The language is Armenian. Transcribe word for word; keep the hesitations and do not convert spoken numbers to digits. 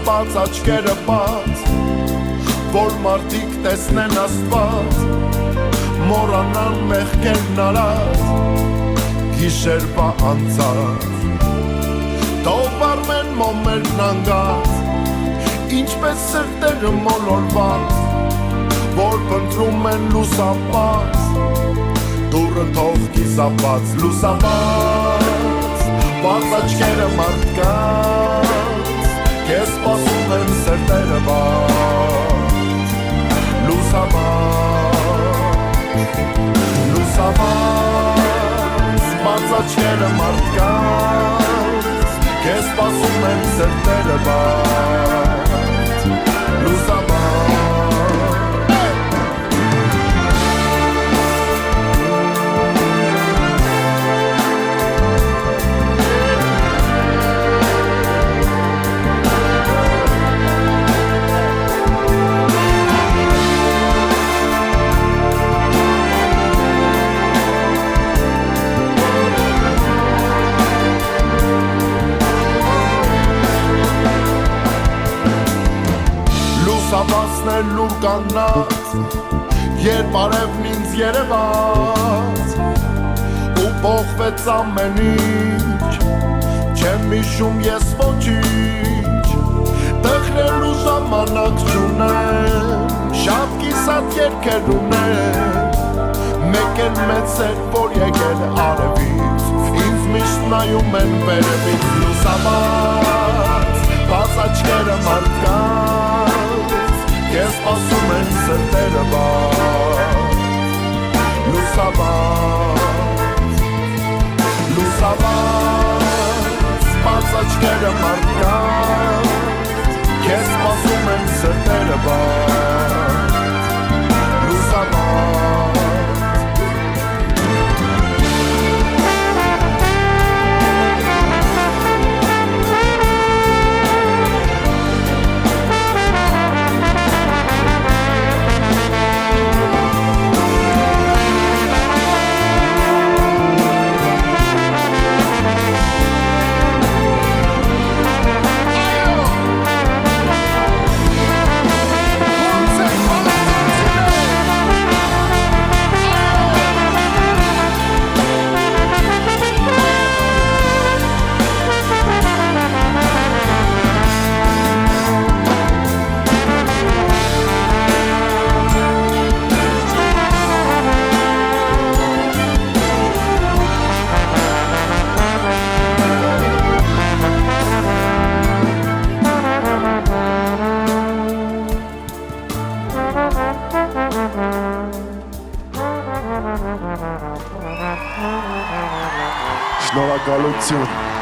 բաց, աչքերը բաց, որ մարդիկ տեսնեն Աստված, մոռանան մեղքերն արած, գիշերվա անցած, թող վառվեն մոմերն անգած, ինչպես սրտերը մոլորված, որ փնտրում են լուսապած, դուռը թող կիսապած, լուսապած, բաց աչքերը մարդկանց, քեզ սպասում են սրտերը բաց, լուսապած, լուսապած, բաց աչքերը մարդկանց, քեզ սպասում են սրտերը բաց, լուսապած. Լուսաբացնել լուր կանած, երբ արևն ինձ երևաց, ու փոխվեց ամեն ինչ, չեմ հիշում ես ոչինչ, տխրելու ժամանակ չունեմ, շատ կիսատ երգեր ունեմ, մեկ էլ մեծ էր, որ եկել արևից, ինձ միշտ նայում են վերևից, լուսաբաց, բաց աչքերը մարդկանց, քեզ սպասում են սրտերը բաց, լուսաբաց, լուսաբաց, բաց աչքերը մարդկանց, քեզ սպասում են սրտերը բաց, լուսաբաց. Շնորհակալություն